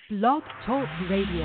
Blog Talk Radio.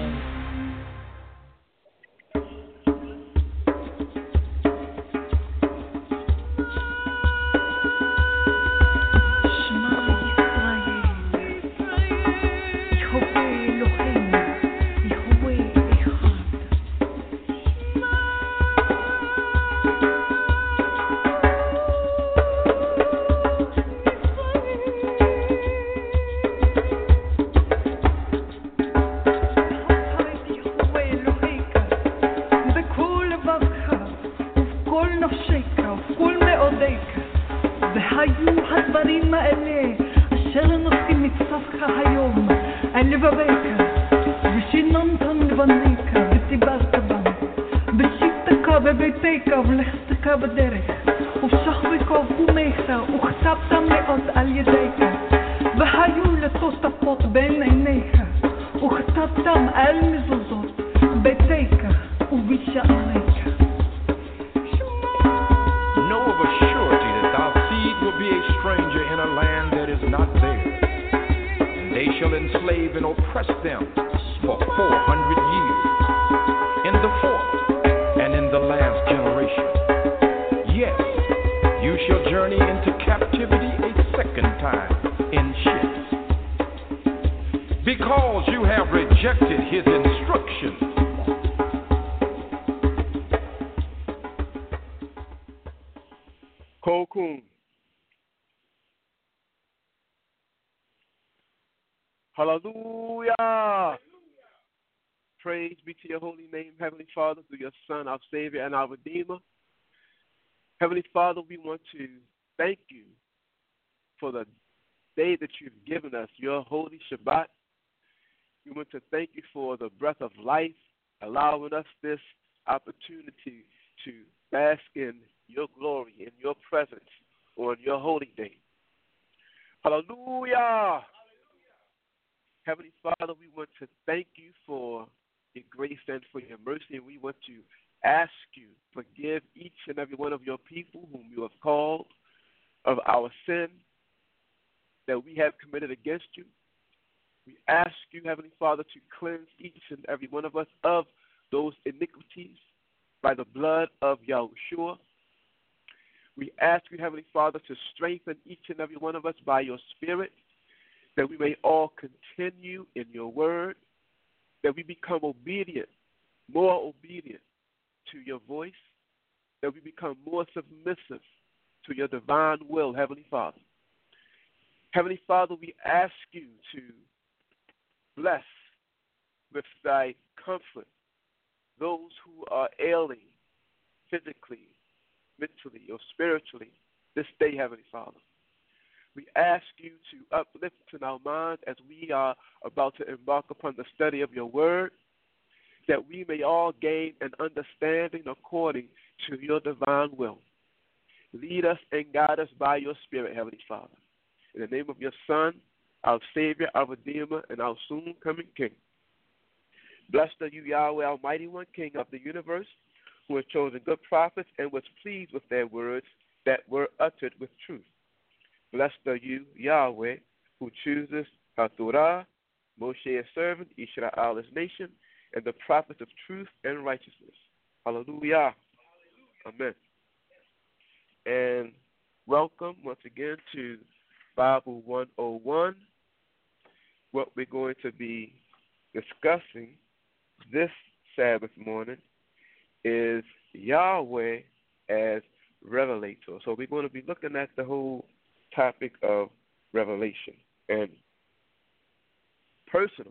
Hallelujah. Praise be to your holy name, Heavenly Father, through your Son, our Savior, and our Redeemer. Heavenly Father, we want to thank you for the day that you've given us, your holy Shabbat. We want to thank you for the breath of life, allowing us this opportunity to bask in your glory, in your presence on your holy day. Hallelujah. Heavenly Father, we want to thank you for your grace and for your mercy, and we want to ask you to forgive each and every one of your people whom you have called of our sin that we have committed against you. We ask you, Heavenly Father, to cleanse each and every one of us of those iniquities by the blood of Yahushua. We ask you, Heavenly Father, to strengthen each and every one of us by your Spirit, that we may all continue in your word, that we become obedient, more obedient to your voice, that we become more submissive to your divine will, Heavenly Father. Heavenly Father, we ask you to bless with thy comfort those who are ailing physically, mentally, or spiritually this day, Heavenly Father. We ask you to uplift in our minds as we are about to embark upon the study of your word, that we may all gain an understanding according to your divine will. Lead us and guide us by your Spirit, Heavenly Father. In the name of your Son, our Savior, our Redeemer, and our soon-coming King. Blessed are you, Yahweh, Almighty One, King of the universe, who has chosen good prophets and was pleased with their words that were uttered with truth. Blessed are you, Yahweh, who chooses Torah, Moshe his servant, Israel his nation, and the prophets of truth and righteousness. Hallelujah. Amen. And welcome once again to Bible 101. What we're going to be discussing this Sabbath morning is Yahweh as Revelator. So we're going to be looking at the whole topic of revelation, and personally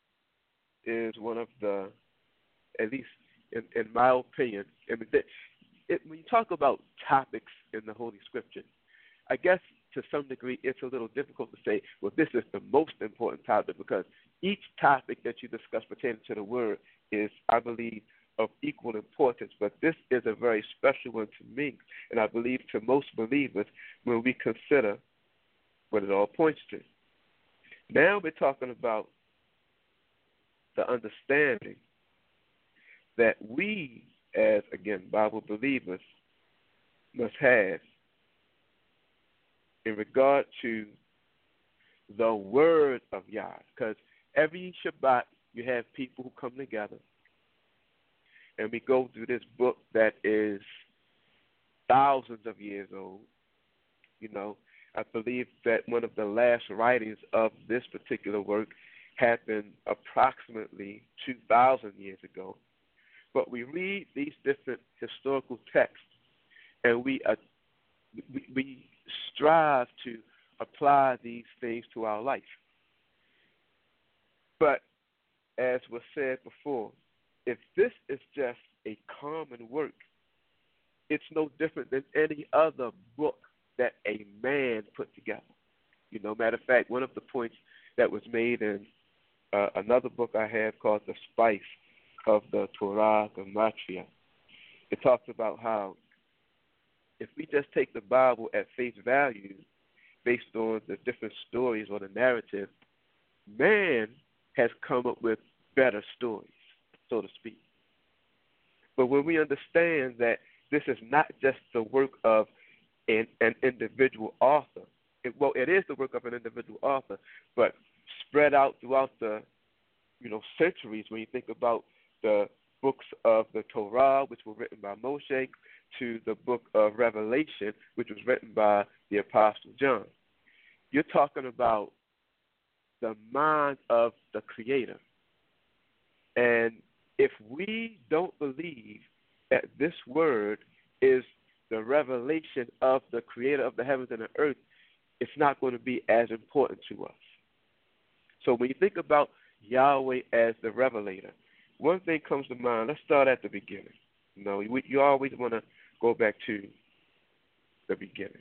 is one of the, at least in my opinion, when you talk about topics in the Holy Scripture, I guess to some degree it's a little difficult to say, well, this is the most important topic, because each topic that you discuss pertaining to the Word is, I believe, of equal importance, but this is a very special one to me, and I believe to most believers when we consider what it all points to. Now we're talking about the understanding that we, as, again, Bible believers, must have in regard to the word of Yah, because every Shabbat you have people who come together, and we go through this book that is thousands of years old. You know, I believe that one of the last writings of this particular work happened approximately 2,000 years ago. But we read these different historical texts, and we strive to apply these things to our life. But as was said before, if this is just a common work, it's no different than any other book that a man put together. You know, matter of fact, one of the points that was made in another book I have called The Spice of the Torah Gematria, it talks about how if we just take the Bible at face value based on the different stories or the narrative, man has come up with better stories, so to speak. But when we understand that this is not just the work of an individual author, it is the work of an individual author, but spread out throughout the centuries. When you think about the books of the Torah, which were written by Moshe, to the book of Revelation, which was written by the Apostle John, you're talking about the mind of the Creator. And if we don't believe that this word is the revelation of the Creator of the heavens and the earth, it's not going to be as important to us. So when you think about Yahweh as the revelator, one thing comes to mind. Let's start at the beginning. You always want to go back to the beginning.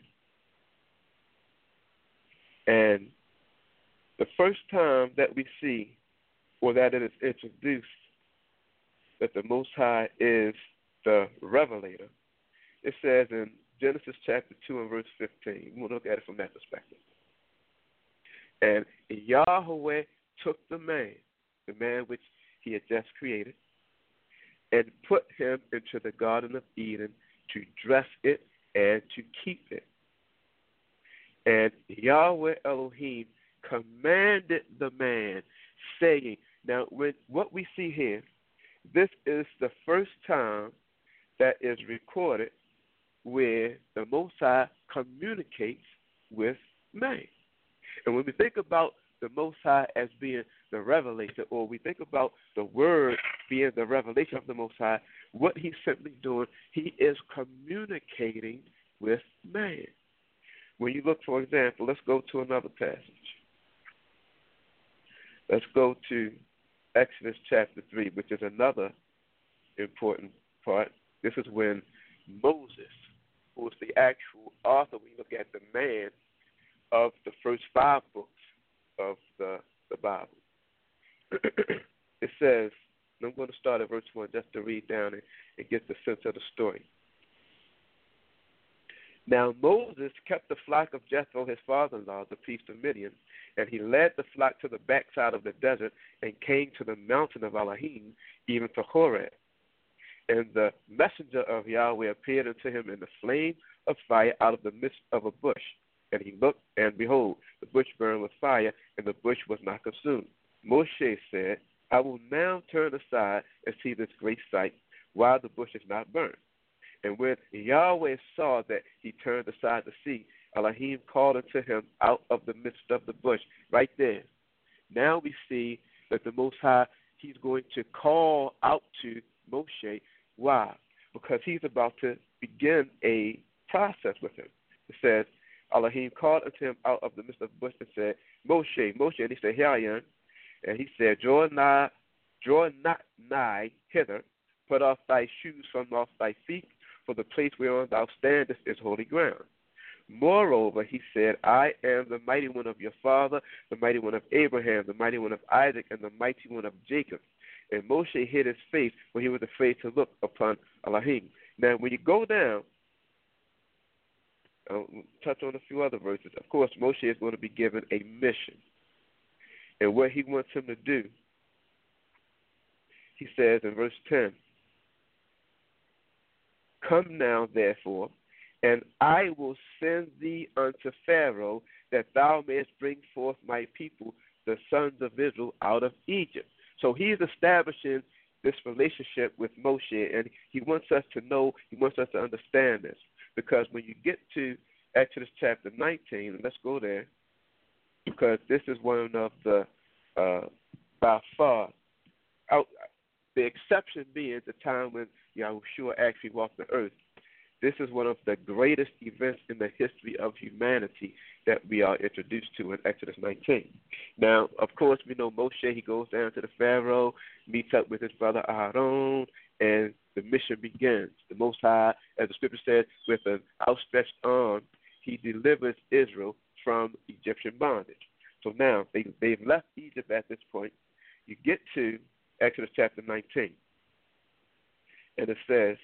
And the first time that we see, or that it is introduced, that the Most High is the revelator, it says in Genesis chapter 2 and verse 15. We'll look at it from that perspective. And Yahweh took the man which he had just created, and put him into the Garden of Eden to dress it and to keep it. And Yahweh Elohim commanded the man, saying, now what we see here, this is the first time that is recorded where the Most High communicates with man. And when we think about the Most High as being the revelator, or we think about the Word being the revelation of the Most High, what he's simply doing, he is communicating with man. When you look, for example, let's go to another passage. Let's go to Exodus chapter 3, which is another important part. This is when Moses, who is the actual author, when you look at the man of the first 5 books of the Bible. It says, and I'm going to start at verse 1 just to read down and get the sense of the story. Now Moses kept the flock of Jethro, his father-in-law, the priest of Midian, and he led the flock to the backside of the desert and came to the mountain of Elohim, even to Horeb. And the messenger of Yahweh appeared unto him in the flame of fire out of the midst of a bush. And he looked, and behold, the bush burned with fire, and the bush was not consumed. Moshe said, I will now turn aside and see this great sight, while the bush is not burned. And when Yahweh saw that he turned aside to see, Elohim called unto him out of the midst of the bush, right there. Now we see that the Most High, he's going to call out to Moshe. Why? Because he's about to begin a process with him. It says, Elohim called unto him out of the midst of the bush and said, Moshe, Moshe. And he said, here I am. And he said, draw not nigh hither, put off thy shoes from off thy feet, for the place whereon thou standest is holy ground. Moreover, he said, I am the mighty one of your father, the mighty one of Abraham, the mighty one of Isaac, and the mighty one of Jacob. And Moshe hid his face, for he was afraid to look upon Elohim. Now, when you go down, I'll touch on a few other verses. Of course, Moshe is going to be given a mission. And what he wants him to do, he says in verse 10, come now, therefore, and I will send thee unto Pharaoh, that thou mayest bring forth my people the sons of Israel out of Egypt. So he's establishing this relationship with Moshe, and he wants us to know, he wants us to understand this. Because when you get to Exodus chapter 19, and let's go there, because this is one of the, by far, the exception being the time when Yahushua actually walked the earth. This is one of the greatest events in the history of humanity that we are introduced to in Exodus 19. Now, of course, we know Moshe, he goes down to the Pharaoh, meets up with his brother Aaron, and the mission begins. The Most High, as the scripture said, with an outstretched arm, he delivers Israel from Egyptian bondage. So now, they've left Egypt at this point. You get to Exodus chapter 19, and it says,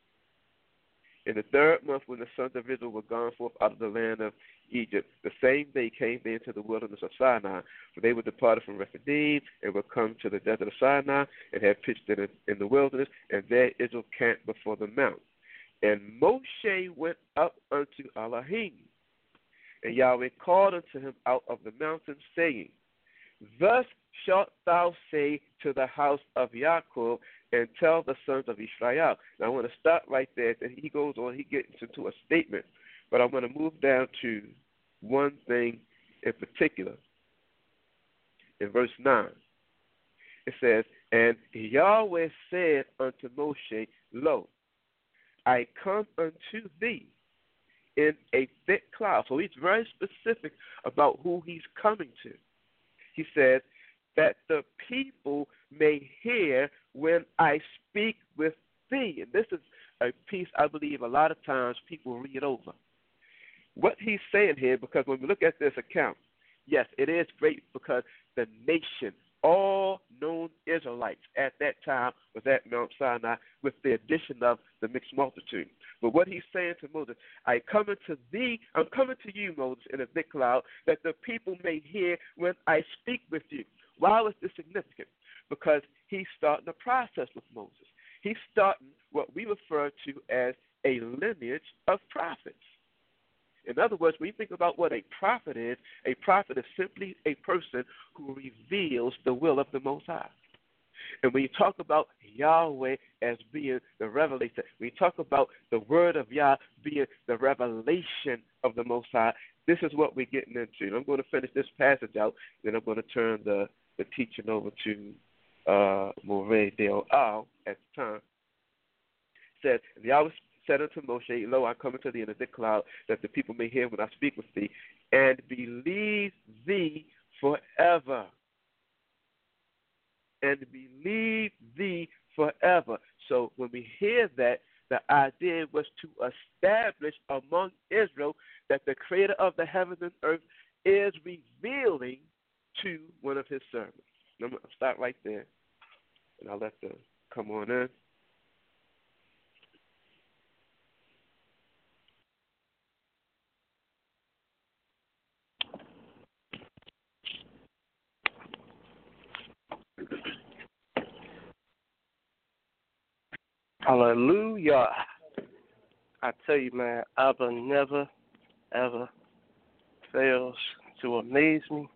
in the third month, when the sons of Israel were gone forth out of the land of Egypt, the same day came they into the wilderness of Sinai, for they were departed from Rephidim and were come to the desert of Sinai and had pitched in the wilderness, and there Israel camped before the mount. And Moshe went up unto Elohim, and Yahweh called unto him out of the mountain, saying, Thus shalt thou say to the house of Jacob, and tell the sons of Israel. Now, I want to stop right there. And he goes on, he gets into a statement. But I'm going to move down to one thing in particular. In verse 9, it says, And Yahweh said unto Moshe, Lo, I come unto thee in a thick cloud. So he's very specific about who he's coming to. He says, that the people may hear when I speak with thee. And this is a piece I believe a lot of times people read over. What he's saying here, because when we look at this account, yes, it is great because the nation, all known Israelites at that time was at Mount Sinai with the addition of the mixed multitude. But what he's saying to Moses, I'm coming to you, Moses, in a thick cloud, that the people may hear when I speak with you. Why was this significant? Because he's starting a process with Moses. He's starting what we refer to as a lineage of prophets. In other words, when you think about what a prophet is simply a person who reveals the will of the Most High. And when you talk about Yahweh as being the revelator, when you talk about the word of Yah being the revelation of the Most High, this is what we're getting into. And I'm going to finish this passage out, then I'm going to turn the teaching over to Moreh Del Al at the time. It said, Yahweh said unto Moshe, Lo, I come unto thee in a thick cloud, that the people may hear when I speak with thee, and believe thee forever. And believe thee forever. So when we hear that, the idea was to establish among Israel that the creator of the heavens and earth is revealing to one of his servants. I'm going to stop right there, and I'll let them come on in. Hallelujah. I tell you, man, Abba never, ever fails to amaze me.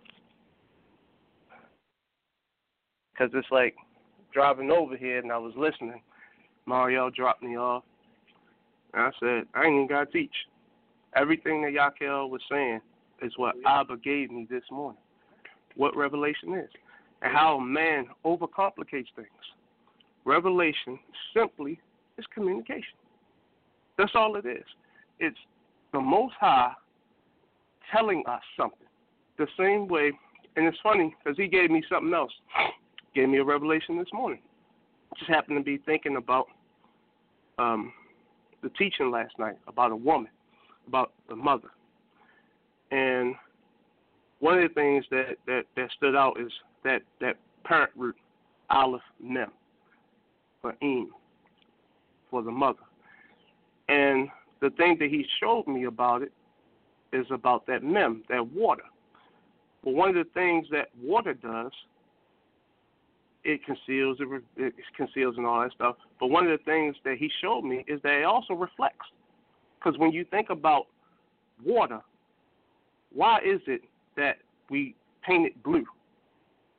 Because it's like driving over here and I was listening. Mario dropped me off. And I said, I ain't even got to teach. Everything that Yakel was saying is what Abba gave me this morning. What revelation is. And how man overcomplicates things. Revelation simply is communication. That's all it is. It's the Most High telling us something. The same way, and it's funny because he gave me something else. Gave me a revelation this morning. Just happened to be thinking about the teaching last night about a woman, about the mother. And one of the things that stood out is that parent root, Aleph Mem, for Em, for the mother. And the thing that he showed me about it is about that Mem, that water. But one of the things that water does, it conceals and all that stuff. But one of the things that he showed me is that it also reflects. Because when you think about water, why is it that we paint it blue?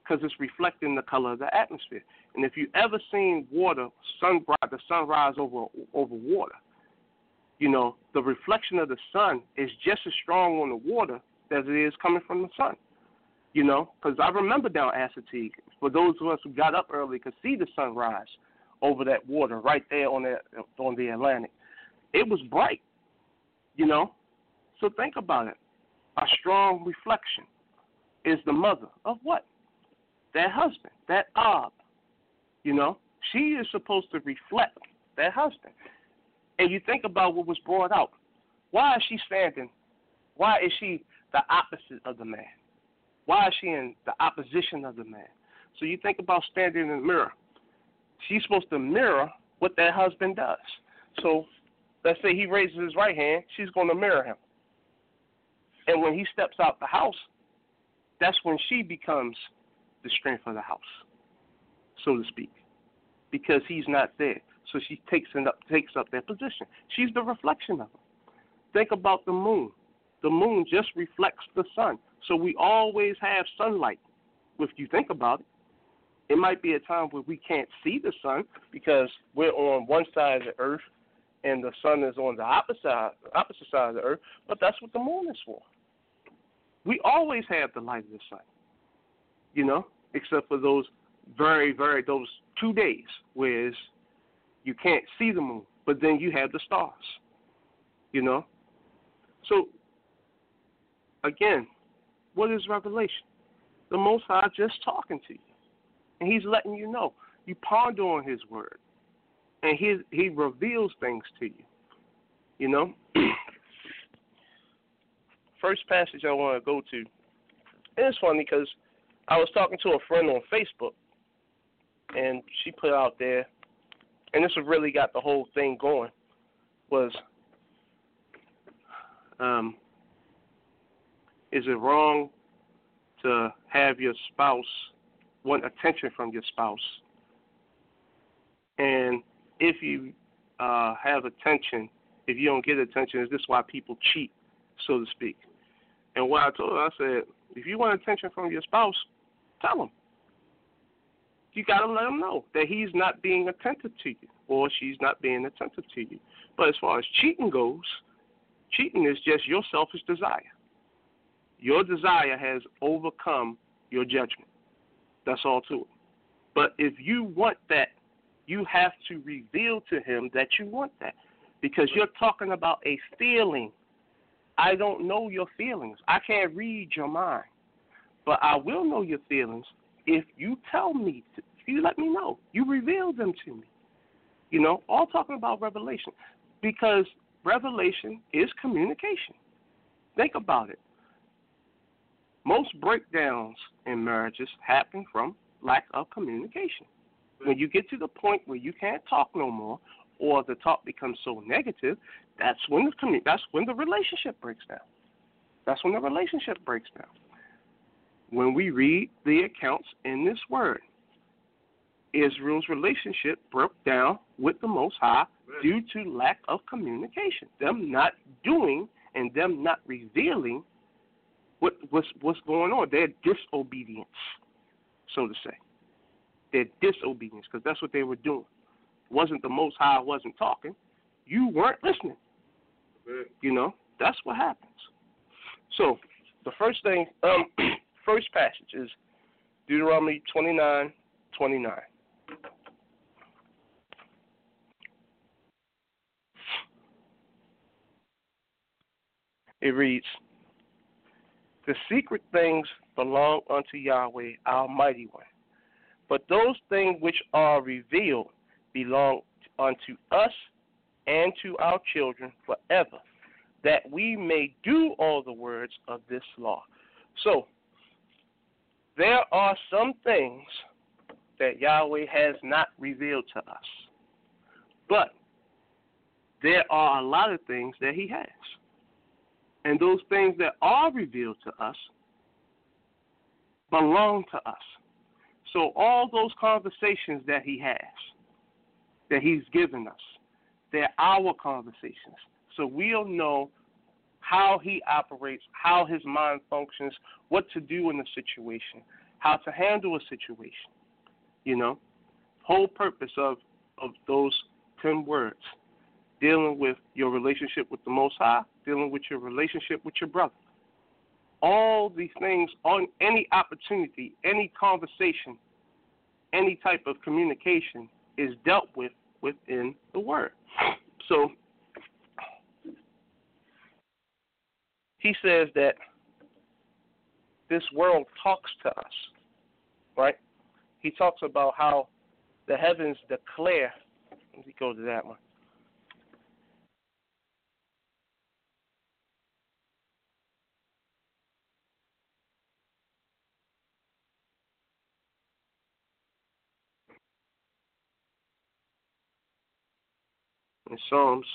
because it's reflecting the color of the atmosphere. And if you ever seen water, the sunrise over water, you know, the reflection of the sun is just as strong on the water as it is coming from the sun. You know, because I remember down Assateague, for those of us who got up early could see the sunrise over that water right there on the Atlantic. It was bright, you know. So think about it. A strong reflection is the mother of what? That husband, that Ab. You know, she is supposed to reflect that husband. And you think about what was brought out. Why is she standing? Why is she the opposite of the man? Why is she in the opposition of the man? So you think about standing in the mirror. She's supposed to mirror what that husband does. So let's say he raises his right hand, she's going to mirror him. And when he steps out the house, that's when she becomes the strength of the house, so to speak, because he's not there. So she takes up that position. She's the reflection of him. Think about the moon. The moon just reflects the sun. So we always have sunlight. If you think about it, it might be a time where we can't see the sun because we're on one side of the earth and the sun is on the opposite side of the earth, but that's what the moon is for. We always have the light of the sun, you know, except for those those 2 days where you can't see the moon, but then you have the stars, you know. So, again, what is revelation? The Most High just talking to you, and he's letting you know. You ponder on his word, and he reveals things to you, you know. First passage I want to go to, and it's funny because I was talking to a friend on Facebook, and she put out there, and this really got the whole thing going, was, is it wrong to have your spouse want attention from your spouse? And if you have attention, if you don't get attention, is this why people cheat, so to speak? And what I told her, I said, if you want attention from your spouse, tell him. You got to let him know that he's not being attentive to you or she's not being attentive to you. But as far as cheating goes, cheating is just your selfish desire. Your desire has overcome your judgment. That's all to it. But if you want that, you have to reveal to him that you want that, because you're talking about a feeling. I don't know your feelings. I can't read your mind. But I will know your feelings if you tell me, if you let me know. You reveal them to me. You know, all talking about revelation, because revelation is communication. Think about it. Most breakdowns in marriages happen from lack of communication. When you get to the point where you can't talk no more, or the talk becomes so negative, that's when the relationship breaks down. That's when the relationship breaks down. When we read the accounts in this word, Israel's relationship broke down with the Most High due to lack of communication. Them not doing and them not revealing what's going on. Their disobedience, so to say. Their disobedience, because that's what they were doing. It wasn't the Most High wasn't talking. You weren't listening. You know, that's what happens. So the first passage is Deuteronomy 29:29. It reads, "The secret things belong unto Yahweh, our mighty one. But those things which are revealed belong unto us and to our children forever, that we may do all the words of this law." So, there are some things that Yahweh has not revealed to us. But there are a lot of things that he has. And those things that are revealed to us belong to us. So all those conversations that he has, that he's given us, they're our conversations. So we'll know how he operates, how his mind functions, what to do in a situation, how to handle a situation. You know, whole purpose of those 10 words, dealing with your relationship with the Most High, dealing with your relationship with your brother. All these things, on any opportunity, any conversation, any type of communication is dealt with within the word. So he says that this world talks to us, right? He talks about how the heavens declare. Let me go to that one. In Psalms,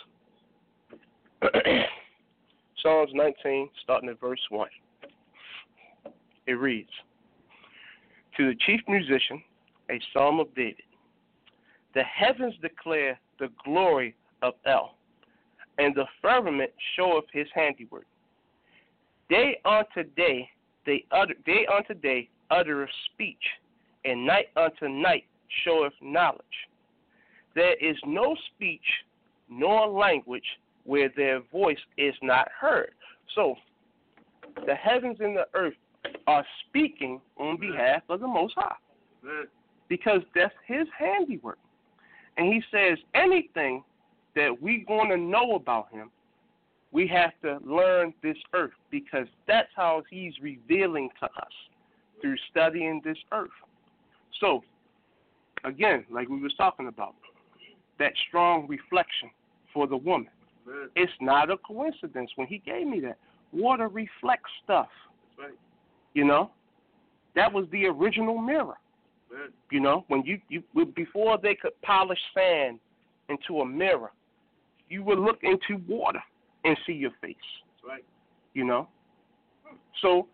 Psalms 19, starting at verse 1. It reads, to the chief musician, a psalm of David. The heavens declare the glory of El, and the firmament showeth his handiwork. Day unto day uttereth speech, and night unto night showeth knowledge. There is no speech nor language where their voice is not heard. So, the heavens and the earth are speaking on behalf of the Most High, because that's his handiwork. And he says anything that we're going to know about him, we have to learn this earth, because that's how he's revealing to us, through studying this earth. So, again, like we was talking about, that strong reflection for the woman. It's not a coincidence when he gave me that. Water reflects stuff. That's right. You know, that was the original mirror. You know, when you before they could polish sand into a mirror, you would look into water and see your face. That's right. You know, so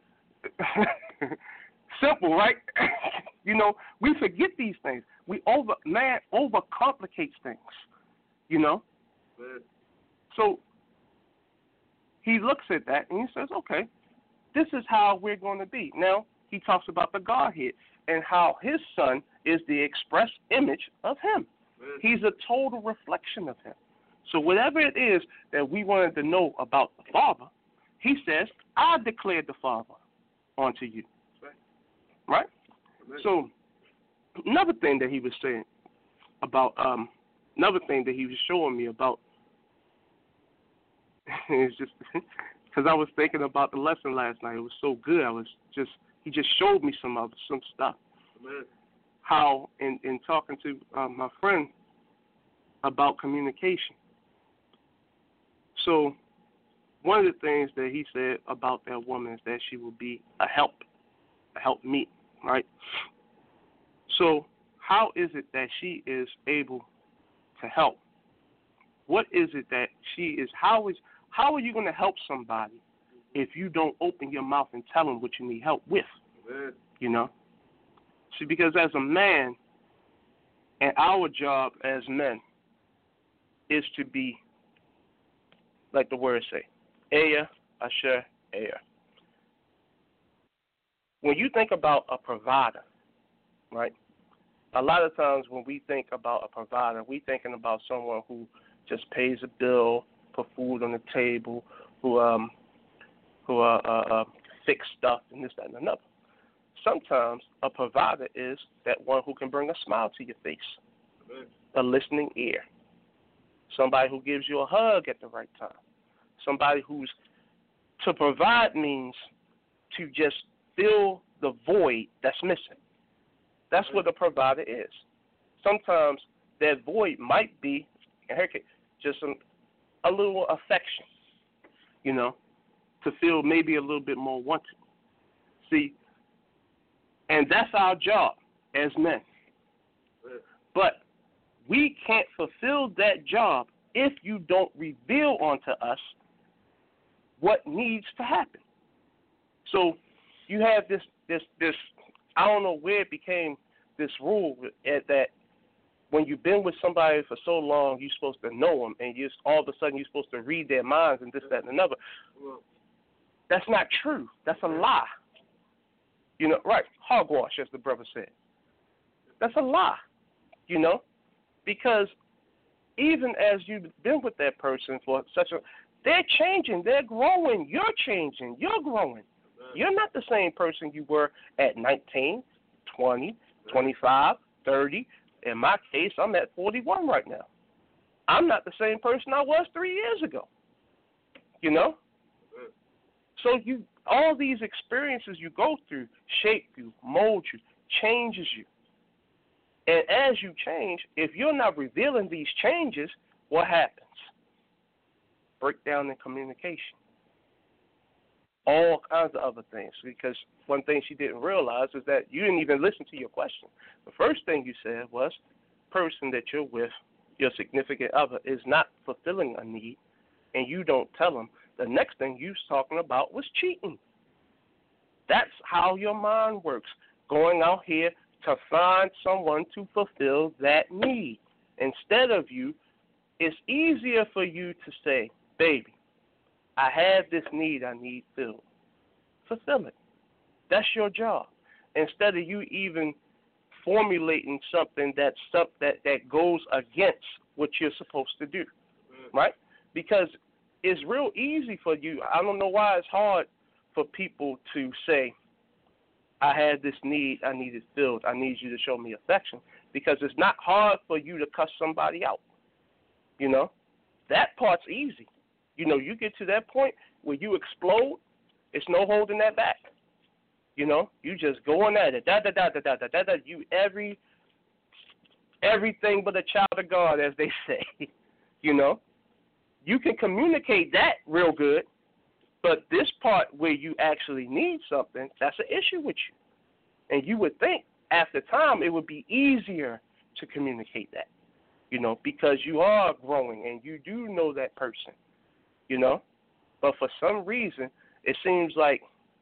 simple, right? You know, we forget these things. Man overcomplicates things. You know, so he looks at that and he says, okay, this is how we're going to be. Now he talks about the Godhead and how his son is the express image of him. He's a total reflection of him. So whatever it is that we wanted to know about the Father, he says, I declared the Father unto you. Right? So another thing that he was saying about, another thing that he was showing me about, is just because I was thinking about the lesson last night. It was so good. He just showed me some stuff. Amen. How in talking to my friend about communication. So one of the things that he said about that woman is that she will be a helpmeet, right? So how is it that she is able to help? What is it that she is? How are you going to help somebody if you don't open your mouth and tell them what you need help with? Amen. You know? See, because as a man, and our job as men is to be, like the words say, Eya, Asher, Eya. When you think about a provider, right, a lot of times when we think about a provider, we're thinking about someone who just pays a bill, put food on the table, who fix stuff and this, that, and another. Sometimes a provider is that one who can bring a smile to your face, a listening ear, somebody who gives you a hug at the right time, somebody who's, to provide means to just fill the void that's missing. That's what a provider is. Sometimes that void might be, in her case, just a little affection, you know, to feel maybe a little bit more wanted. See, and that's our job as men. But we can't fulfill that job if you don't reveal unto us what needs to happen. So you have this I don't know where it became this rule that when you've been with somebody for so long, you're supposed to know them, and just all of a sudden you're supposed to read their minds and this, that, and another. That's not true. That's a lie. You know, right? Hogwash, as the brother said. That's a lie. You know, because even as you've been with that person for they're changing, they're growing, you're changing, you're growing. You're not the same person you were at 19, 20, 25, 30. In my case, I'm at 41 right now. I'm not the same person I was 3 years ago. You know? So all these experiences you go through shape you, mold you, changes you. And as you change, if you're not revealing these changes, what happens? Breakdown in communication. All kinds of other things. Because one thing she didn't realize is that you didn't even listen to your question. The first thing you said was, person that you're with, your significant other, is not fulfilling a need, and you don't tell them. The next thing you was talking about was cheating. That's how your mind works. Going out here to find someone to fulfill that need. Instead of you, it's easier for you to say, baby, I have this need I need filled. Fulfill it. That's your job. Instead of you even formulating something that goes against what you're supposed to do, right? Because it's real easy for you. I don't know why it's hard for people to say, I had this need, I need it filled, I need you to show me affection. Because it's not hard for you to cuss somebody out. You know, that part's easy. You know, you get to that point where you explode, it's no holding that back. You know, you just going at it, you everything but a child of God, as they say. You know, you can communicate that real good, but this part where you actually need something, that's an issue with you. And you would think after time it would be easier to communicate that, you know, because you are growing and you do know that person, you know. But for some reason, it seems like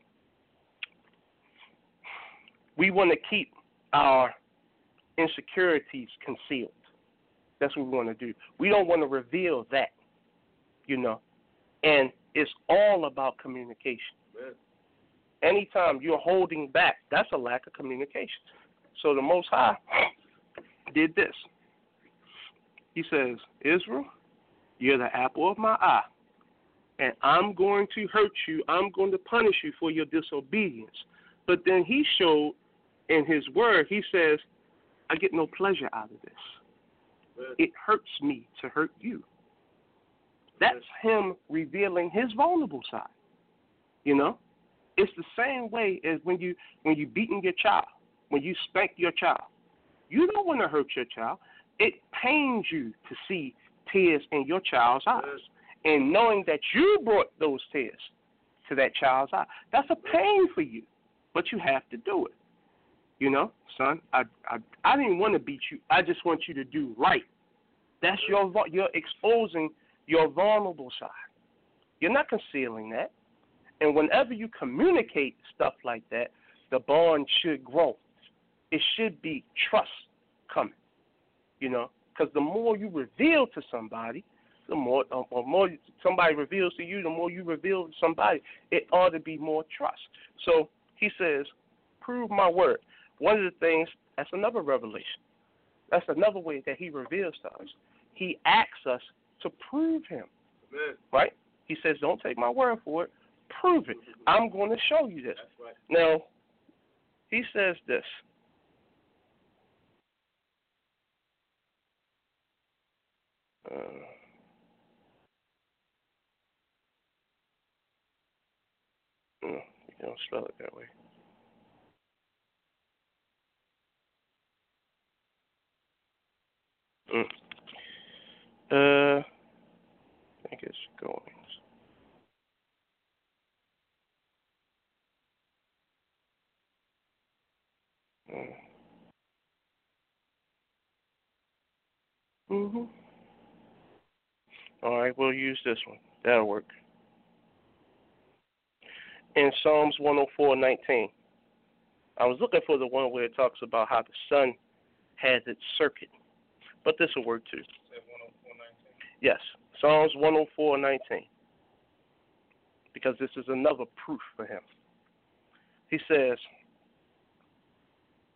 we want to keep our insecurities concealed. That's what we want to do. We don't want to reveal that, you know. And it's all about communication. Man. Anytime you're holding back, that's a lack of communication. So the Most High did this. He says, Israel, you're the apple of my eye, and I'm going to hurt you. I'm going to punish you for your disobedience. But then he showed in his word, he says, I get no pleasure out of this. Man. It hurts me to hurt you. That's him revealing his vulnerable side. You know? It's the same way as when you beating your child, when you spank your child. You don't want to hurt your child. It pains you to see tears in your child's eyes. And knowing that you brought those tears to that child's eye, that's a pain for you. But you have to do it. You know, son, I didn't want to beat you. I just want you to do right. That's you're exposing your vulnerable side. You're not concealing that. And whenever you communicate stuff like that, the bond should grow. It should be trust coming, you know, because the more you reveal to somebody, the more somebody reveals to you, the more you reveal to somebody, it ought to be more trust. So he says, prove my word. One of the things, that's another revelation. That's another way that he reveals to us. He asks us to prove him. Amen. Right? He says, don't take my word for it. Prove it. I'm going to show you this. That's right. Now, he says this. You don't spell it that way. I think it's going. All right, we'll use this one. That'll work. In Psalms 104:19, I was looking for the one where it talks about how the sun has its circuit, but this will work too. 104:19. Yes, Psalms 104:19, because this is another proof for him. He says,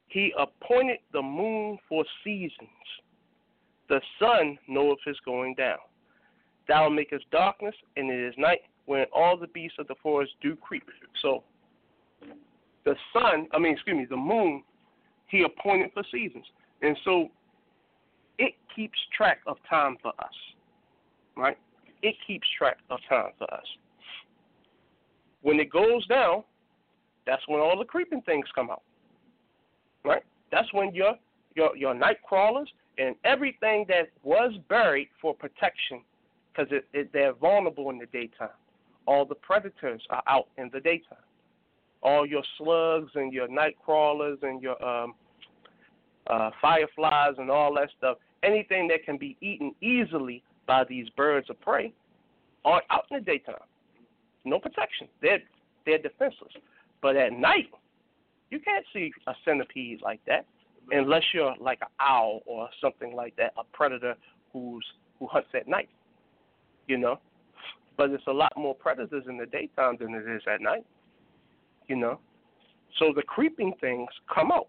He appointed the moon for seasons. The sun knoweth his going down. Thou makest darkness, and it is night, when all the beasts of the forest do creep. So, the moon, he appointed for seasons. And so, it keeps track of time for us, right? It keeps track of time for us. When it goes down, that's when all the creeping things come out, right? That's when your night crawlers and everything that was buried for protection, because they're vulnerable in the daytime. All the predators are out in the daytime. All your slugs and your night crawlers and your fireflies and all that stuff, anything that can be eaten easily by these birds of prey, are out in the daytime. No protection. They're defenseless. But at night, you can't see a centipede like that unless you're like an owl or something like that, a predator who hunts at night, you know. But it's a lot more predators in the daytime than it is at night, you know. So the creeping things come out.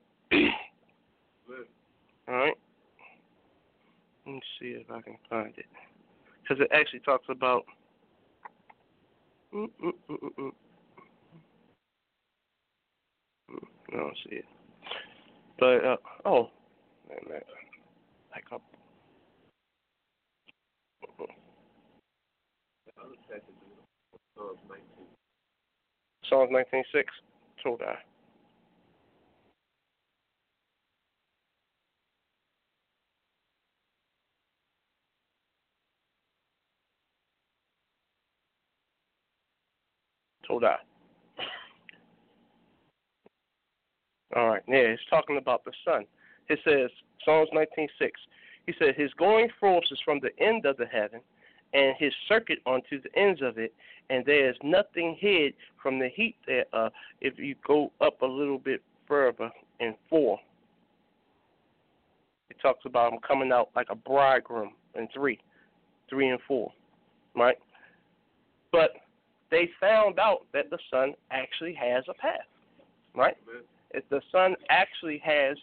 All right. Let me see if I can find it. Because it actually talks about... I don't see it. But, back up. Psalms 19:6, told I. Told I. All right, yeah, it's talking about the sun. It says, Psalms 19:6, he said, his going forth is from the end of the heaven, and his circuit unto the ends of it, and there is nothing hid from the heat thereof. If you go up a little bit further in 4, it talks about him coming out like a bridegroom in 3 and 4, right? But they found out that the sun actually has a path, right? If the sun actually has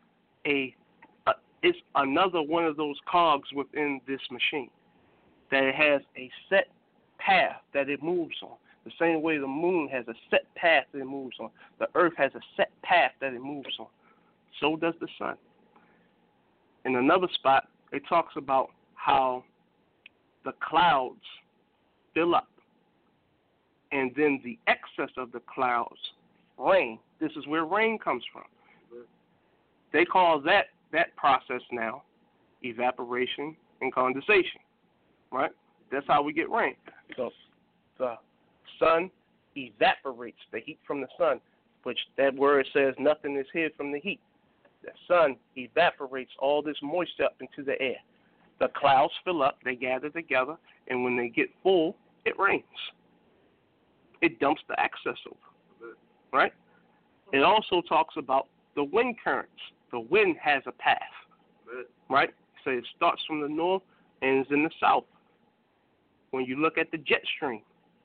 it's another one of those cogs within this machine, that it has a set path that it moves on. The same way the moon has a set path that it moves on. The earth has a set path that it moves on. So does the sun. In another spot, it talks about how the clouds fill up, and then the excess of the clouds rain. This is where rain comes from. They call that process now evaporation and condensation, right? That's how we get rain. So the sun evaporates the heat from the sun, which that word says nothing is hid from the heat. The sun evaporates all this moisture up into the air. The clouds fill up, they gather together, and when they get full, it rains. It dumps the excess over, right? It also talks about the wind currents. The wind has a path, right? So it starts from the north and ends in the south. When you look at the jet stream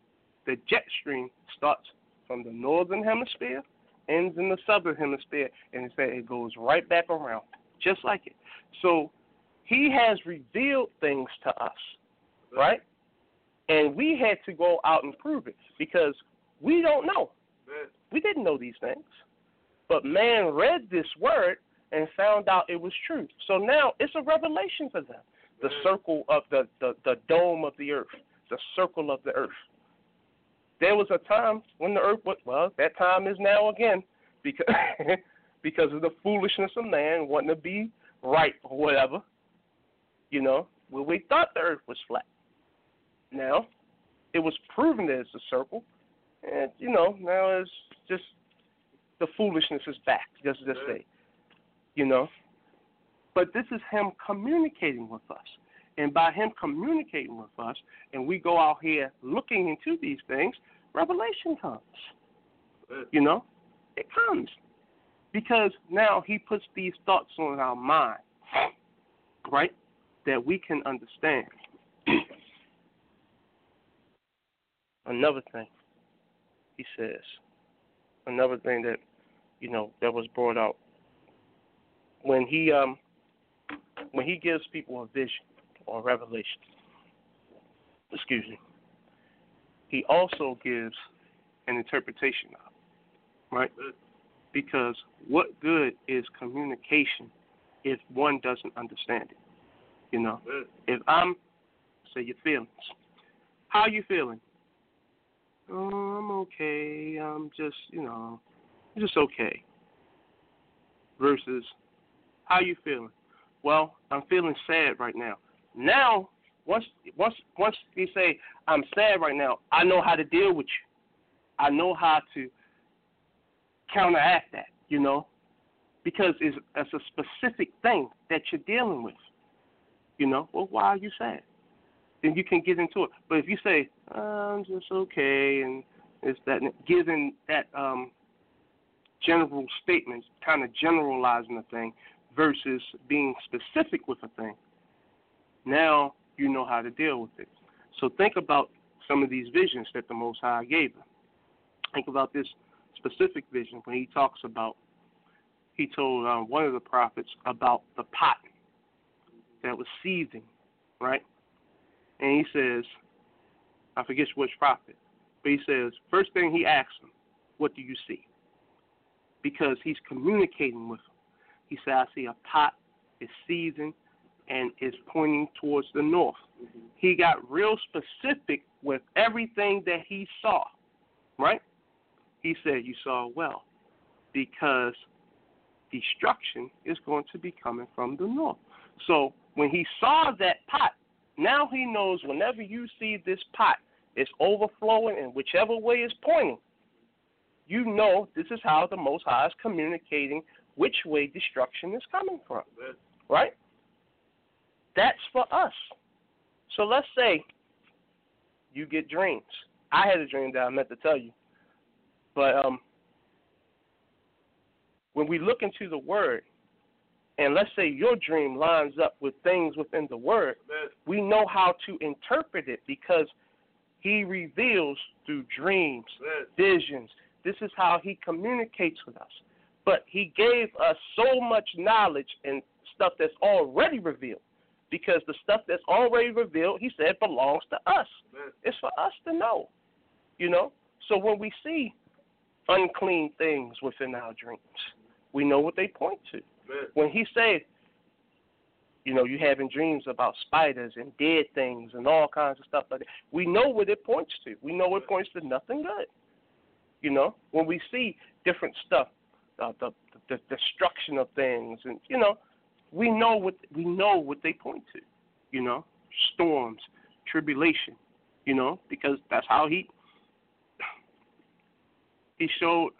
starts from the northern hemisphere, ends in the southern hemisphere, and it goes right back around, just like it. So he has revealed things to us, right? And we had to go out and prove it because we don't know. We didn't know these things. But man read this word and found out it was true. So now it's a revelation for them. The circle of the dome of the earth, the circle of the earth. There was a time when the earth was, well, that time is now again because of the foolishness of man wanting to be right or whatever. You know, when we thought the earth was flat. Now, it was proven that it's a circle. And, you know, now it's just the foolishness is back, just to say, you know. But this is him communicating with us. And by him communicating with us, and we go out here looking into these things, revelation comes. You know, it comes. Because now he puts these thoughts on our mind, right, that we can understand. Another thing, he says, another thing that, you know, that was brought out when he gives people a vision or a revelation, excuse me, he also gives an interpretation of it, right? Because what good is communication if one doesn't understand it? You know, if I'm, say your feelings, how you feeling? Oh, I'm okay. I'm just, I'm just okay. Versus, how you feeling? Well, I'm feeling sad right now. Now, once you say I'm sad right now, I know how to deal with you. I know how to counteract that, because it's a specific thing that you're dealing with. Well, why are you sad? Then you can get into it. But if you say, I'm just okay, and it's that, giving that general statements, kind of generalizing the thing versus being specific with a thing, now you know how to deal with it. So think about some of these visions that the Most High gave him. Think about this specific vision when he told one of the prophets about the pot that was seething, right? And he says, I forget which prophet, but he says, first thing he asks him, what do you see? Because he's communicating with him. He said, I see a pot, it's seething, and it's pointing towards the north. Mm-hmm. He got real specific with everything that he saw, right? He said, you saw well, because destruction is going to be coming from the north. So when he saw that pot, now he knows whenever you see this pot, it's overflowing in whichever way it's pointing, you know this is how the Most High is communicating which way destruction is coming from, right? That's for us. So let's say you get dreams. I had a dream that I meant to tell you. But when we look into the Word, and let's say your dream lines up with things within the Word, we know how to interpret it because he reveals through dreams, visions. This is how he communicates with us. But he gave us so much knowledge and stuff that's already revealed, because the stuff that's already revealed, he said, belongs to us. It's for us to know, So when we see unclean things within our dreams, we know what they point to. When he said, you having dreams about spiders and dead things and all kinds of stuff like that, we know what it points to. We know it points to nothing good. When we see different stuff, the destruction of things, and we know what they point to. Storms, tribulation. Because that's how he showed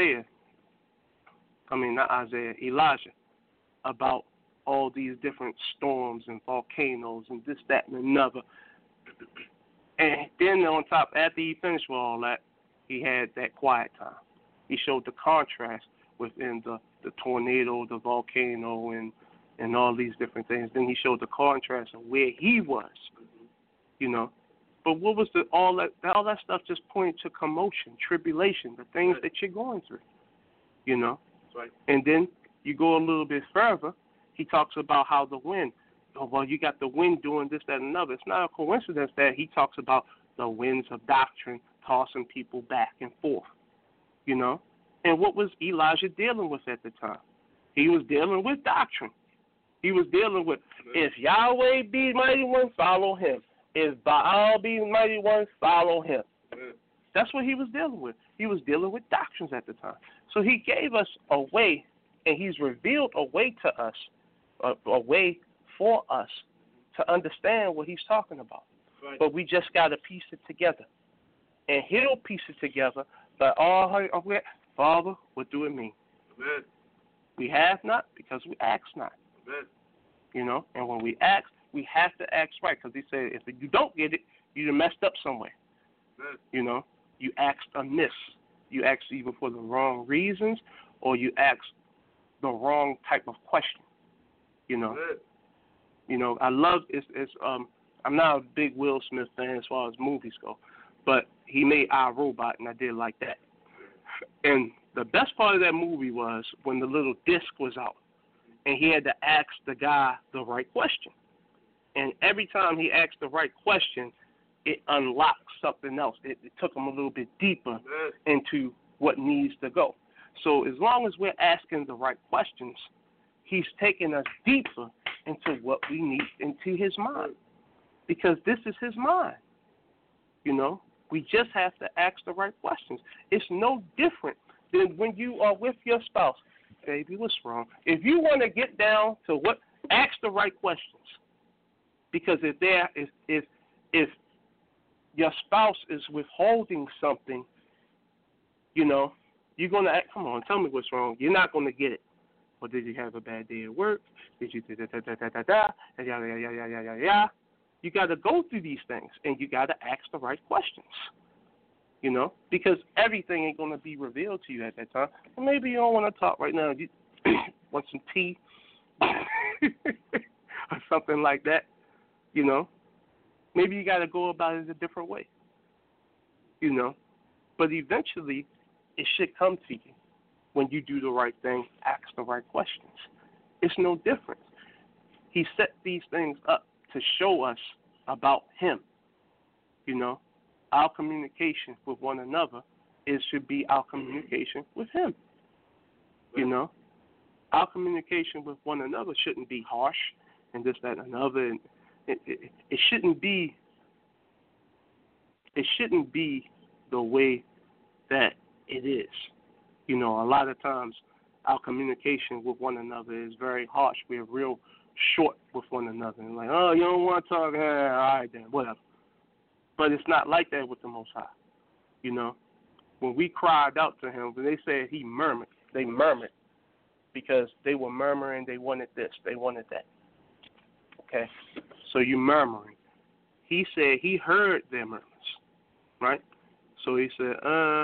Elijah, about all these different storms and volcanoes and this, that, and another. And then on top, after he finished with all that, he had that quiet time. He showed the contrast within the tornado, the volcano, and all these different things. Then he showed the contrast of where he was, But what was all that stuff just pointed to commotion, tribulation, the things that you're going through, Right. And then you go a little bit further, he talks about how the wind, you got the wind doing this, that, and another. It's not a coincidence that he talks about the winds of doctrine tossing people back and forth, And what was Elijah dealing with at the time? He was dealing with doctrine. He was dealing with, if Yahweh be mighty one, follow him. If Baal be mighty one, follow him. That's what he was dealing with. He was dealing with doctrines at the time. So he gave us a way, and he's revealed a way to us, a way for us to understand what he's talking about. Right. But we just got to piece it together. And he'll piece it together, but Father, what do it mean? Amen. We have not because we ask not. Amen. And when we ask, we have to ask right, because he said if you don't get it, you messed up somewhere. Amen. You asked amiss. You asked either for the wrong reasons, or you asked the wrong type of question. I love it's I'm not a big Will Smith fan as far as movies go, but he made iRobot, and I did like that. And the best part of that movie was when the little disc was out, and he had to ask the guy the right question. And every time he asked the right question, it unlocked something else. It took him a little bit deeper into what needs to go. So as long as we're asking the right questions, he's taking us deeper into what we need into his mind, because this is his mind. You know, we just have to ask the right questions. It's no different than when you are with your spouse. Baby, what's wrong? If you want to get down to what, ask the right questions. Because if your spouse is withholding something, you know, you're going to ask, come on, tell me what's wrong. You're not going to get it. Or did you have a bad day at work? Did you da-da-da-da-da-da? Yeah. You got to go through these things, and you got to ask the right questions, you know, because everything ain't going to be revealed to you at that time. And maybe you don't want to talk right now. You want some tea or something like that, you know. Maybe you got to go about it a different way, you know. But eventually, it should come to you when you do the right thing, ask the right questions. It's no different. He set these things up to show us about him, you know. Our communication with one another should be our communication with him, you know. Our communication with one another shouldn't be harsh and this, that, and another. And it shouldn't be the way that it is. You know, a lot of times our communication with one another is very harsh. We're real short with one another. And like, oh, you don't want to talk? All right, then, whatever. But it's not like that with the Most High. You know, when we cried out to him, when they said he murmured, they murmured because they were murmuring. They wanted this. They wanted that. Okay? So you murmuring. He said he heard their murmurs, right? So he said,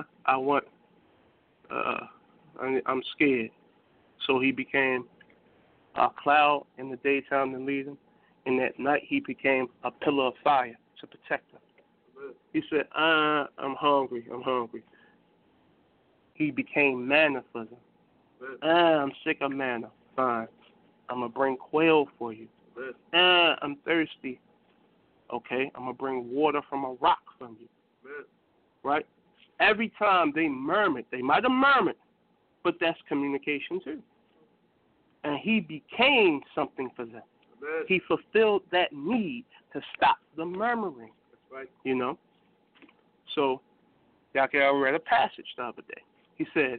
I'm scared. So he became a cloud in the daytime to lead him, and at night he became a pillar of fire to protect him. He said, I'm hungry. He became manna for them. I'm sick of manna. Fine. I'm going to bring quail for you. I'm thirsty. Okay, I'm going to bring water from a rock from you. Right? Every time they murmured, they might have murmured, but that's communication too. And he became something for them. Amen. He fulfilled that need to stop the murmuring. That's right. You know? So, I read a passage the other day. He said,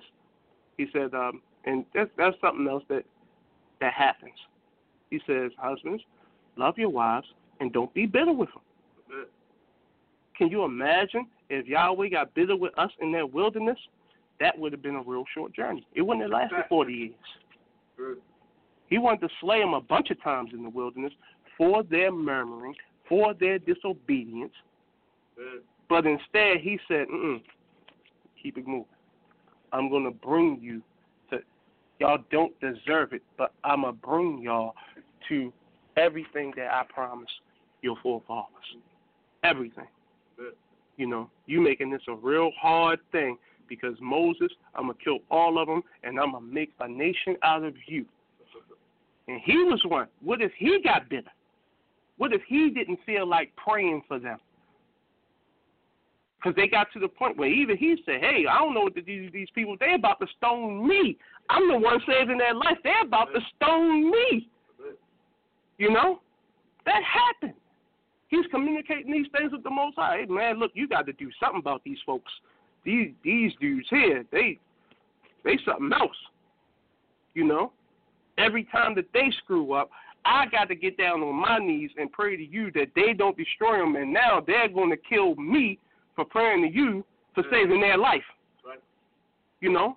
and that's something else that happens. He says, husbands, love your wives and don't be bitter with them. Amen. Can you imagine if Yahweh got bitter with us in that wilderness? That would have been a real short journey. It wouldn't have lasted 40 years. Good. He wanted to slay them a bunch of times in the wilderness for their murmuring, for their disobedience. Good. But instead, he said, keep it moving. I'm going to bring you to, y'all don't deserve it, but I'm going to bring y'all to everything that I promised your forefathers. Everything. Good. You know, you making this a real hard thing because Moses, I'm going to kill all of them, and I'm going to make a nation out of you. And he was one. What if he got bitter? What if he didn't feel like praying for them? Because they got to the point where even he said, hey, I don't know what to do to these people. They're about to stone me. I'm the one saving their life. They're about to stone me. You know? That happened. He's communicating these things with the Most High. Hey, man, look, you got to do something about these folks. These dudes here, they something else. You know? Every time that they screw up, I got to get down on my knees and pray to you that they don't destroy them, and now they're going to kill me for praying to you for saving their life. Right. You know?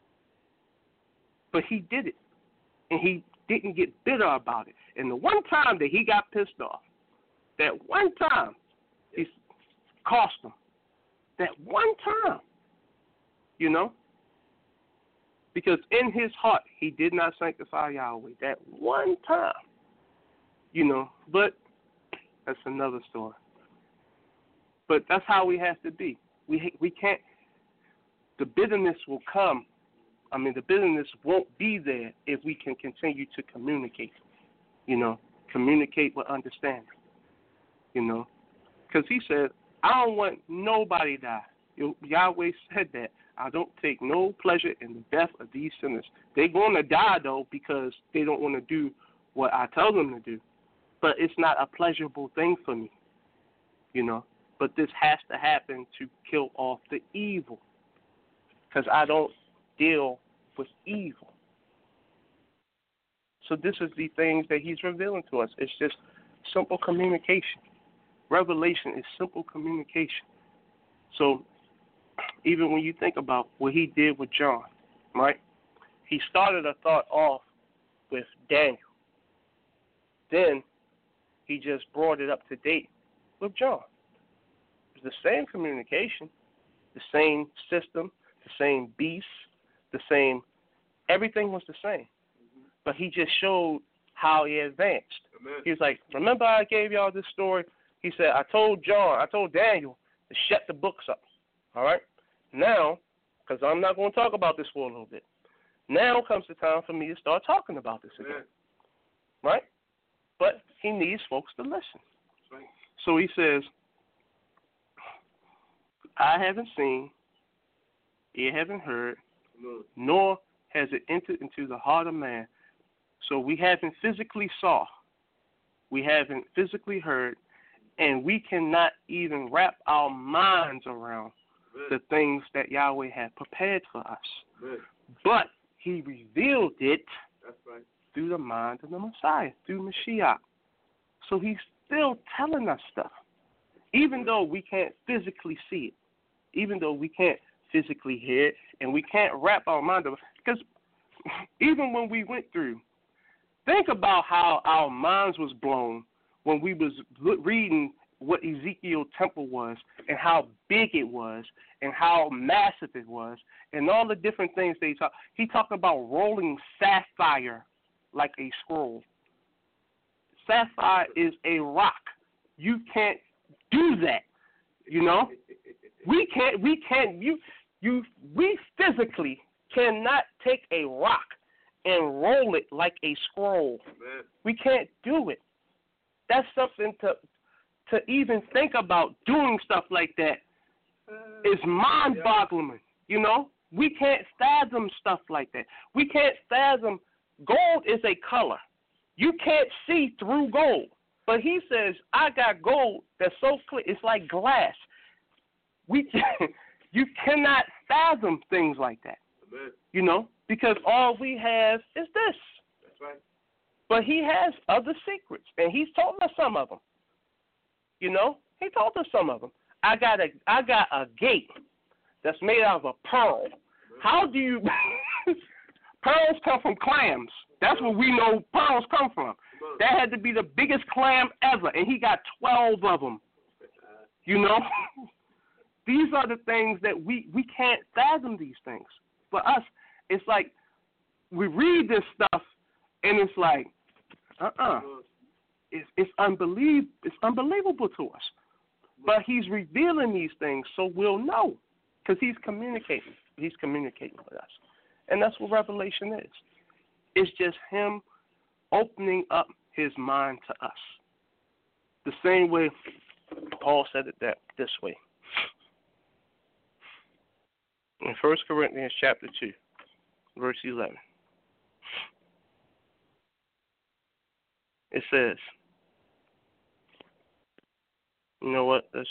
But he did it, and he didn't get bitter about it. And the one time that he got pissed off, that one time, it cost him. That one time, you know? Because in his heart, he did not sanctify Yahweh. That one time, you know. But that's another story. But that's how we have to be. We can't. The bitterness will come the business won't be there if we can continue to communicate. Communicate with understanding. Because he said, I don't want nobody to die. Yahweh said that. I don't take no pleasure in the death of these sinners. They're going to die, though, because they don't want to do what I tell them to do. But it's not a pleasurable thing for me, But this has to happen to kill off the evil, because I don't deal with evil. So this is the things that he's revealing to us. It's just simple communication. Revelation is simple communication. So even when you think about what he did with John, right? He started a thought off with Daniel. Then he just brought it up to date with John. It's the same communication, the same system, the same beast, the same, everything was the same. But he just showed how he advanced. Amen. He was like, remember I gave y'all this story? He said, I told Daniel to shut the books up. All right? Now, because I'm not going to talk about this for a little bit, now comes the time for me to start talking about this again. Right? But he needs folks to listen. Right. So he says, I haven't seen, ear haven't heard, nor has it entered into the heart of man. So we haven't physically saw, we haven't physically heard, and we cannot even wrap our minds around the things that Yahweh had prepared for us. But he revealed it through the mind of the Messiah, through Mashiach. So he's still telling us stuff, even though we can't physically see it, even though we can't physically hear it, and we can't wrap our mind around it. Because even when we went through, think about how our minds was blown when we was reading what Ezekiel temple was and how big it was and how massive it was and all the different things they talk. He talked about rolling sapphire like a scroll. Sapphire is a rock. You can't do that. We physically cannot take a rock and roll it like a scroll. Amen. We can't do it. That's something to even think about. Doing stuff like that is mind-boggling. We can't fathom stuff like that. We can't fathom. Gold is a color. You can't see through gold. But he says, I got gold that's so clear. It's like glass. You cannot fathom things like that. Amen. Because all we have is this. That's right. But he has other secrets, and he's told us some of them. He told us some of them. I got a gate that's made out of a pearl. How do you? Pearls come from clams. That's where we know pearls come from. That had to be the biggest clam ever, and he got 12 of them. These are the things that we can't fathom these things. For us, it's like we read this stuff, and it's like, It's unbelievable to us. But he's revealing these things so we'll know, because he's communicating. He's communicating with us. And that's what revelation is. It's just him opening up his mind to us. The same way Paul said it this way. In 1 Corinthians chapter 2, verse 11. It says, you know what? Let's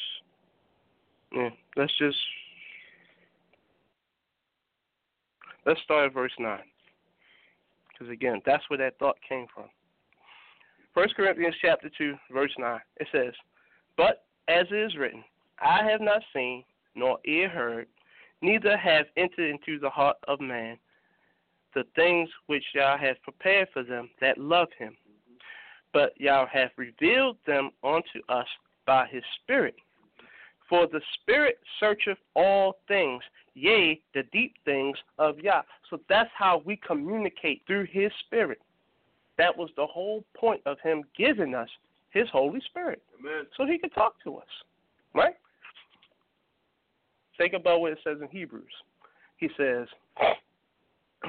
start at verse 9. Because again, that's where that thought came from. 1 Corinthians chapter 2, verse 9. It says, but as it is written, I have not seen, nor ear heard, neither have entered into the heart of man the things which Yah hath prepared for them that love him. But Yah hath revealed them unto us by his Spirit. For the Spirit searcheth all things, yea, the deep things of Yah. So that's how we communicate, through his Spirit. That was the whole point of him giving us his Holy Spirit. Amen. So he could talk to us, right? Think about what it says in Hebrews. He says,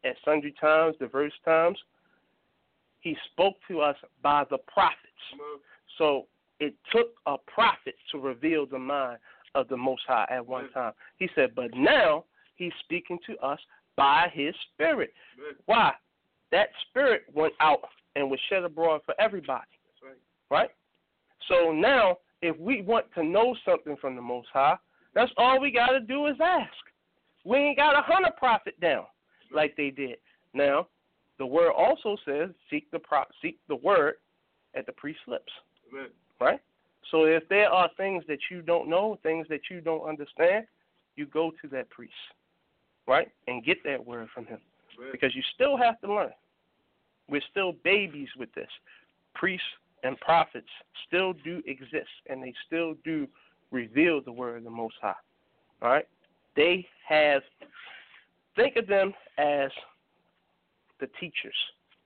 at sundry times, diverse times, he spoke to us by the prophets. So it took a prophet to reveal the mind of the Most High at one time. He said, but now he's speaking to us by his Spirit. Why? That Spirit went out and was shed abroad for everybody. That's right? So now, if we want to know something from the Most High, that's all we got to do is ask. We ain't got to hunt a prophet down like they did. Now, the word also says, seek the word at the priest's lips. Amen. Right? So if there are things that you don't know, things that you don't understand, you go to that priest, right, and get that word from him. Amen. Because you still have to learn. We're still babies with this. Priests and prophets still do exist, and they still do reveal the word of the Most High. All right? They have, think of them as the teachers.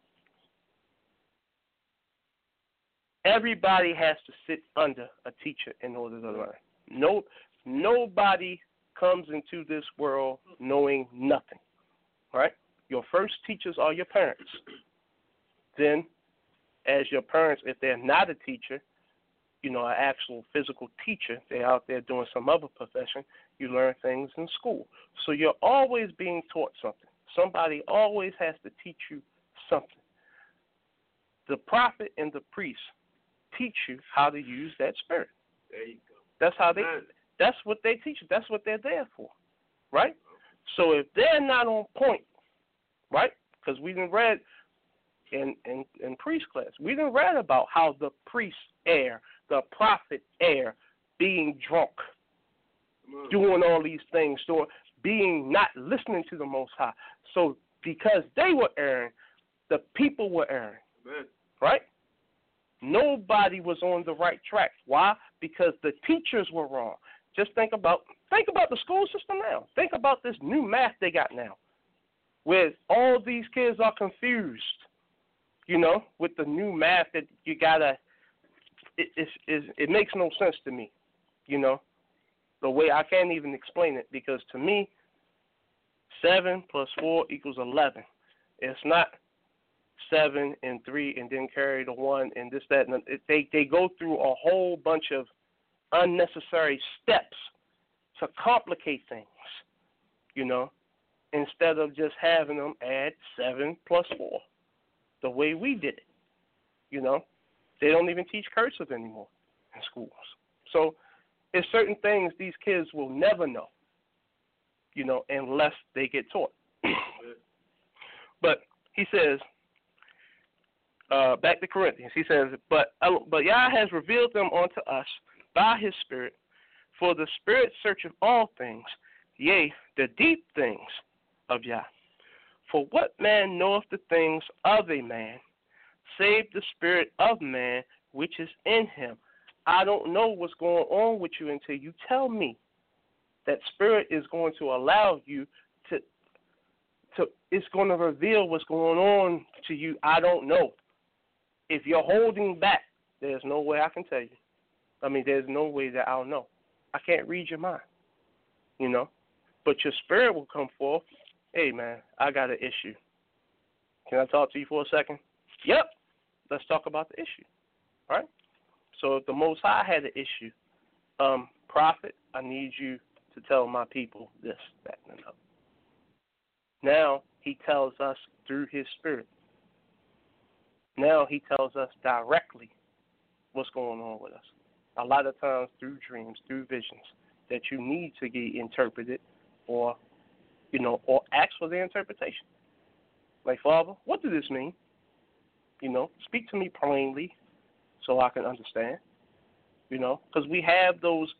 Everybody has to sit under a teacher in order to learn. Nobody comes into this world knowing nothing. Right? Your first teachers are your parents. Then, as your parents, if they're not a teacher, an actual physical teacher, they're out there doing some other profession, you learn things in school. So you're always being taught something. Somebody always has to teach you something. The prophet and the priest teach you how to use that Spirit. There you go. That's what they teach you. That's what they're there for, right? So if they're not on point, right, because we done read in priest class, we done read about how the priests err, the prophet err, being drunk, doing all these things, being not listening to the Most High. So because they were erring, the people were erring, right? Nobody was on the right track. Why? Because the teachers were wrong. Just think about the school system now. Think about this new math they got now, where all these kids are confused, with the new math that you gotta. It makes no sense to me, the way I can't even explain it, because to me, 7 + 4 = 11. It's not 7 and 3 and then carry the 1 and this, that, and they go through a whole bunch of unnecessary steps to complicate things, instead of just having them add 7 + 4 the way we did it. They don't even teach cursive anymore in schools. So there's certain things these kids will never know, unless they get taught. But he says, back to Corinthians, he says, but Yah has revealed them unto us by his Spirit, for the Spirit searcheth all things, yea, the deep things of Yah. For what man knoweth the things of a man, save the spirit of man which is in him? I don't know what's going on with you until you tell me that Spirit is going to allow you to it's going to reveal what's going on to you. I don't know. If you're holding back, there's no way I can tell you. There's no way that I'll know. I can't read your mind, But your spirit will come forth. Hey, man, I got an issue. Can I talk to you for a second? Yep. Let's talk about the issue. All right? So if the Most High had an issue, prophet, I need you to tell my people this, that, and another. Now he tells us through his Spirit. Now he tells us directly what's going on with us. A lot of times through dreams, through visions, that you need to get interpreted or ask for the interpretation. Like, Father, what does this mean? Speak to me plainly so I can understand. Because we have those.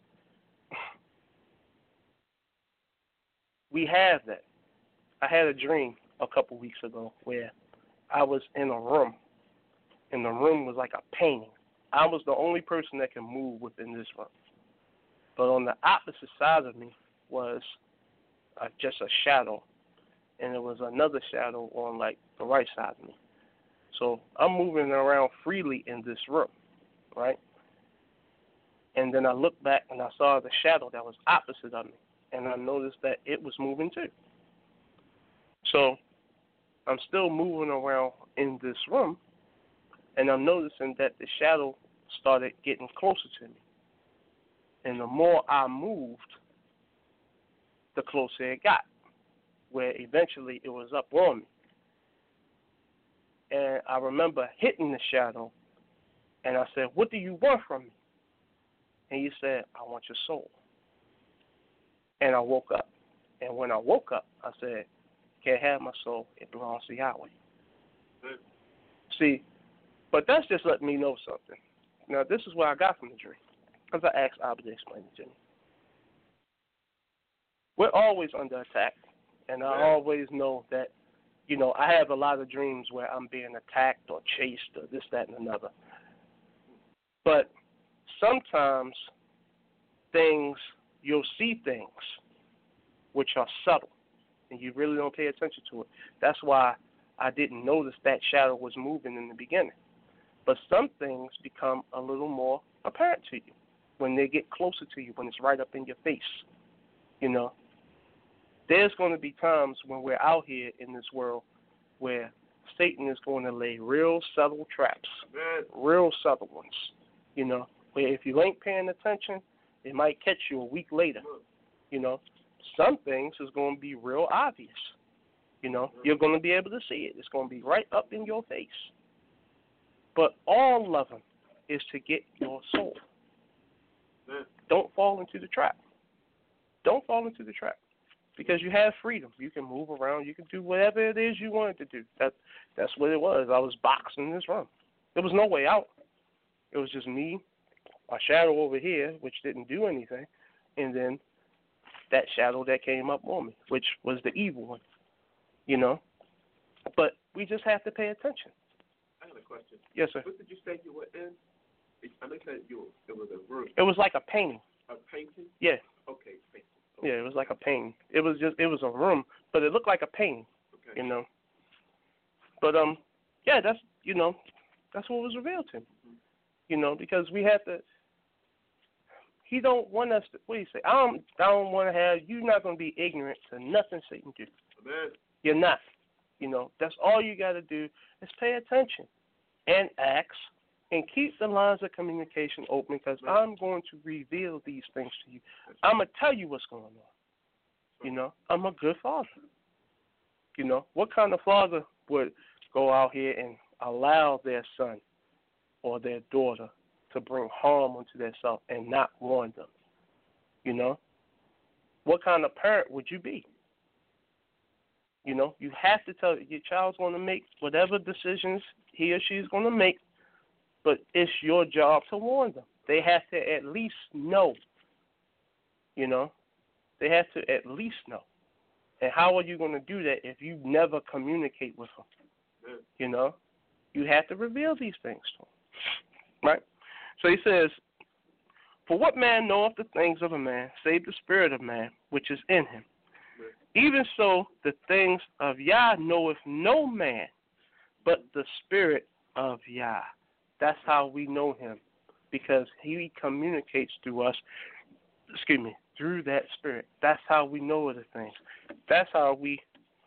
We have that. I had a dream a couple weeks ago where I was in a room, and the room was like a painting. I was the only person that can move within this room. But on the opposite side of me was just a shadow, and there was another shadow on the right side of me. So I'm moving around freely in this room, right? And then I looked back and I saw the shadow that was opposite of me, and I noticed that it was moving too. So I'm still moving around in this room, and I'm noticing that the shadow started getting closer to me. And the more I moved, the closer it got, where eventually it was up on me. And I remember hitting the shadow, and I said, "What do you want from me?" And he said, "I want your soul." And I woke up. And when I woke up, I said, "Can't have my soul. It belongs to Yahweh." See, but that's just letting me know something. Now, this is what I got from the dream, because I asked Abba to explain it to me. We're always under attack, and I always know that, I have a lot of dreams where I'm being attacked or chased or this, that, and another. But sometimes you'll see things which are subtle, and you really don't pay attention to it. That's why I didn't notice that shadow was moving in the beginning. But some things become a little more apparent to you when they get closer to you, when it's right up in your face. There's going to be times when we're out here in this world where Satan is going to lay real subtle traps, real subtle ones, where if you ain't paying attention, it might catch you a week later. Some things is going to be real obvious. You're going to be able to see it. It's going to be right up in your face. But all of them is to get your soul. Don't fall into the trap. Don't fall into the trap. Because you have freedom. You can move around. You can do whatever it is you wanted to do. That's what it was. I was boxed in this room. There was no way out. It was just me, a shadow over here, which didn't do anything, and then that shadow that came up on me, which was the evil one. But we just have to pay attention. I have a question. Yes, sir. What did you say you were in? I know you said it was a room. It was like a painting. A painting? Yeah. Okay, painting. Yeah, it was like a painting. It was a room, but it looked like a painting. Okay. But yeah, that's what was revealed to me. Because we have to. He don't want us to. What do you say? I don't want to have. You're not going to be ignorant to nothing Satan do. Amen. You're not. That's all you got to do is pay attention and ask and keep the lines of communication open, because I'm going to reveal these things to you. I'm going to tell you what's going on. I'm a good father. What kind of father would go out here and allow their son or their daughter to bring harm onto themselves and not warn them? What kind of parent would you be? You have to tell your child's going to make whatever decisions he or she is going to make, but it's your job to warn them. They have to at least know. They have to at least know. And how are you going to do that if you never communicate with them? You have to reveal these things to them. Right? So he says, "For what man knoweth the things of a man, save the spirit of man, which is in him? Even so, the things of Yah knoweth no man, but the spirit of Yah." That's how we know him, because he communicates through us, through that spirit. That's how we know the things. That's how we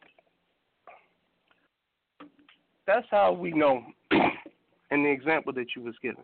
know. In the example that you was given,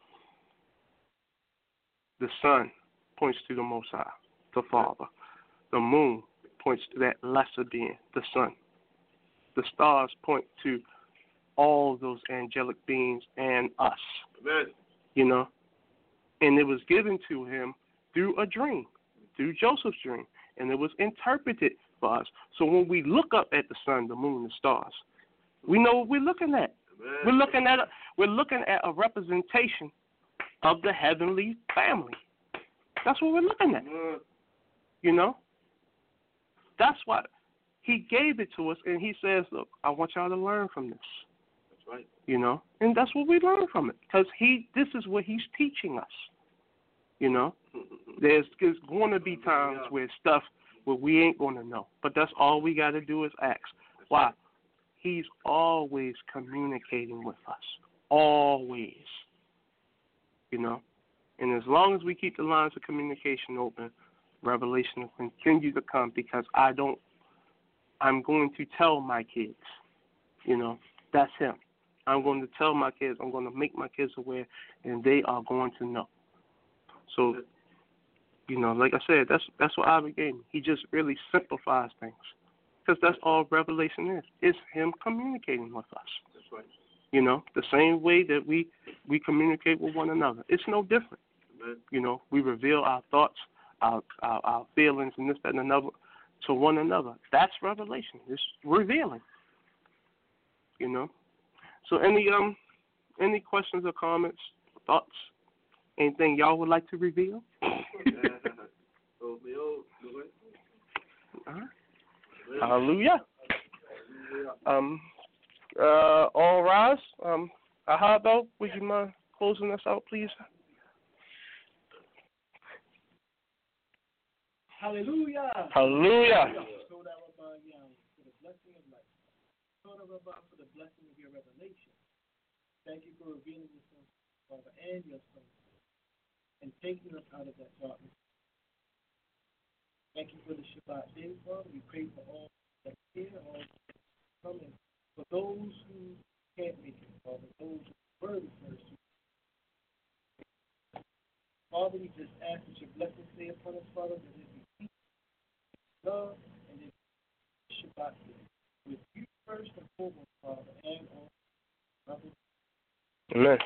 the sun points to the Most High, the Father. The moon points to that lesser being, the sun. The stars point to all those angelic beings and us. Amen. And it was given to him through a dream, through Joseph's dream, and it was interpreted for us. So when we look up at the sun, the moon, the stars, we know what we're looking at. Amen. We're looking at a representation of the heavenly family. That's what we're looking at. Amen. That's what he gave it to us, and he says, "Look, I want y'all to learn from this." That's right. And that's what we learn from it, because this is what he's teaching us. There's going to be times where we ain't going to know, but that's all we got to do is ask. Why? He's always communicating with us, always. And as long as we keep the lines of communication open, revelation will continue to come, because I'm going to tell my kids You know, that's him. I'm going to tell my kids, I'm going to make my kids aware, and they are going to know. So, you know, like I said, that's what Abba gave me. He just really simplifies things. Because that's all revelation is. It's him communicating with us. That's right. You know, the same way that we communicate with one another. It's no different. Amen. You know, we reveal our thoughts, our feelings, and this, that, and another to one another. That's revelation. It's revealing. You know. So any questions or comments, thoughts, anything y'all would like to reveal? Hallelujah. All rise. Ahado, would you mind closing us out, please? Hallelujah. Hallelujah. For the blessing of life. For the blessing of your revelation. Thank you for revealing yourself, Father, and your Son, and taking us out of that darkness. Thank you for the Shabbat day, Father. We pray for all that are here, all that are coming. For those who can't make it, Father, those who were the first. Father, we just ask that your blessings stay upon us, Father, that it be peace, love, and it be Shabbat day. With you first and foremost, Father, and all brothers. Amen.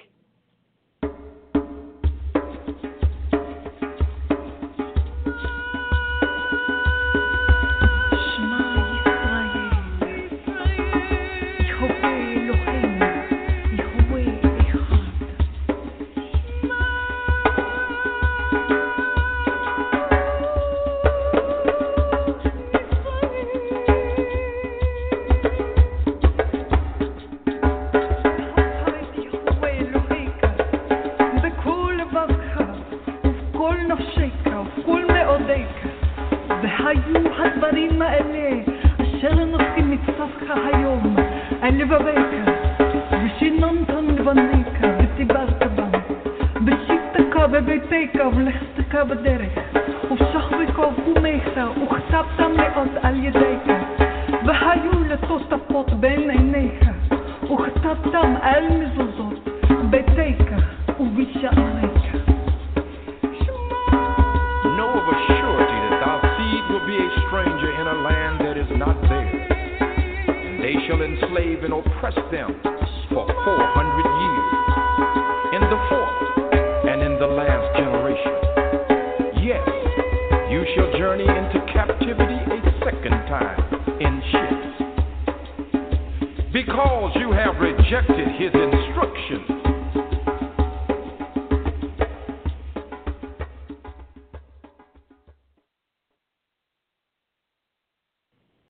Because you have rejected his